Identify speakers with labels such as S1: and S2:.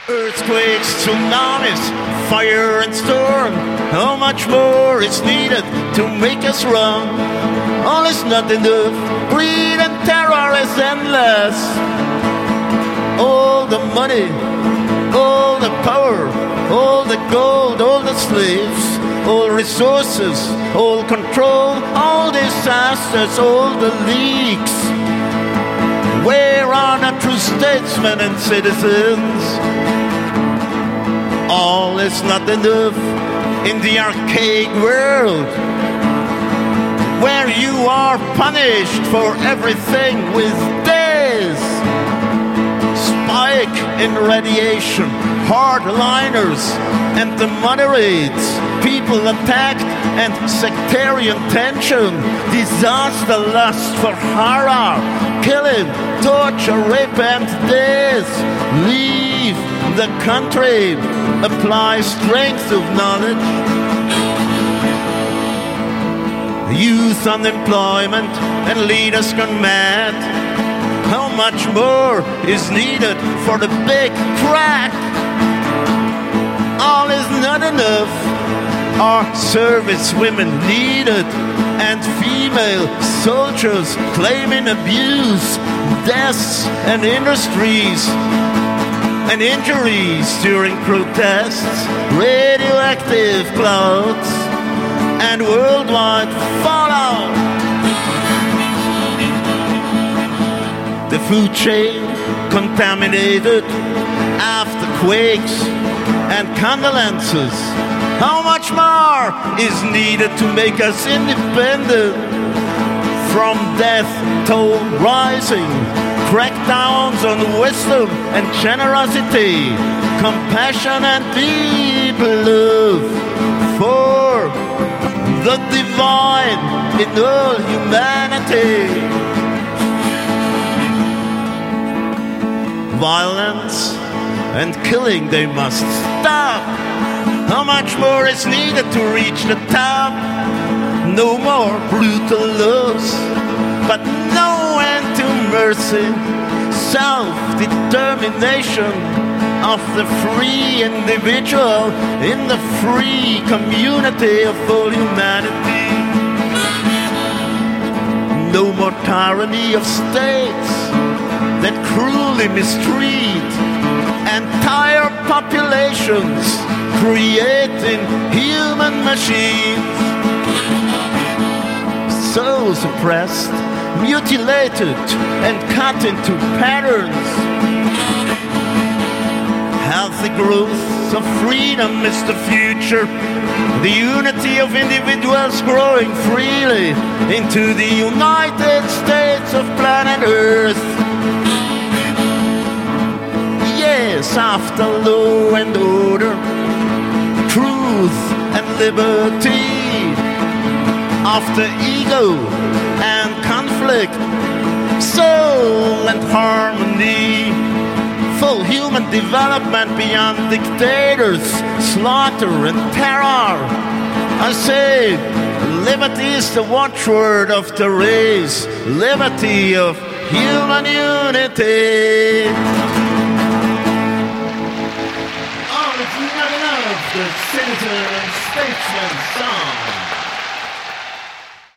S1: Earthquakes, tsunamis, fire and storm. How much more is needed to make us run? All is not enough. Greed and terror is endless. All the money, all the power, all the gold, all the slaves, all resources, all control, all disasters, all the leaks. Where are the true statesmen and citizens? All is not enough in the archaic world, where you are punished for everything with days. Spike in radiation, hardliners and the moderates, people attacked and sectarian tension, disaster, lust for horror, killing, torture, rape and death. Leave the country, apply strength of knowledge. Youth unemployment and leaders gone mad. How much more is needed for the big crack? All is not enough. Are service women needed and female soldiers claiming abuse, deaths and industries and injuries during protests, radioactive clouds and worldwide fallout. The food chain contaminated after quakes and condolences. How much more is needed to make us independent? From death toll rising, crackdowns on wisdom and generosity, compassion and deep love for the divine in all humanity. Violence and killing, they must stop. How much more is needed to reach the top? No more brutal loss, but no end to mercy. Self-determination of the free individual in the free community of all humanity. No more tyranny of states that cruelly mistreat entire populations, creating human machines. So suppressed, mutilated, and cut into patterns. Healthy growth of freedom is the future. The unity of individuals growing freely into the United States of planet Earth. Yes, after law and order, truth and liberty. After ego and conflict, soul and harmony. Full human development beyond dictators, slaughter and terror. I say, liberty is the watchword of the race. Liberty of human unity. Oh, it's not enough, the citizen and statesman song.